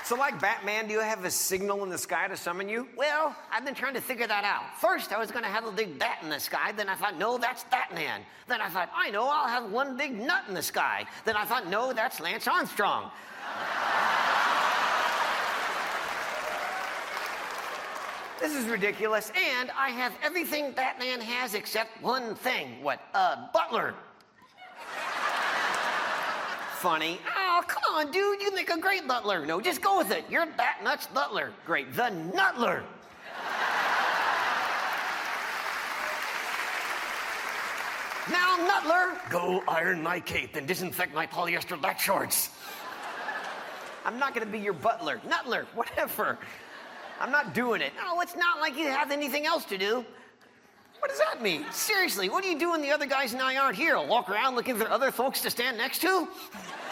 So like Batman, do you have a signal in the sky to summon you? Well, I've been trying to figure that out. First, I was going to have a big bat in the sky. Then I thought, no, that's Batman. Then I thought, I know, I'll have one big nut in the sky. Then I thought, no, that's Lance Armstrong. This is ridiculous. And I have everything Batman has except one thing. What? A butler. Funny. Oh, come on, dude. You make a great butler. No, just go with it. You're Batnut's butler. Great. The Nutler. Now, Nutler, go iron my cape and disinfect my polyester black shorts. I'm not going to be your butler. Nutler, Whatever. I'm not doing it. no, it's not like you have anything else to do. What does that mean? Seriously, what do you do when the other guys and I aren't here? Walk around looking for other folks to stand next to?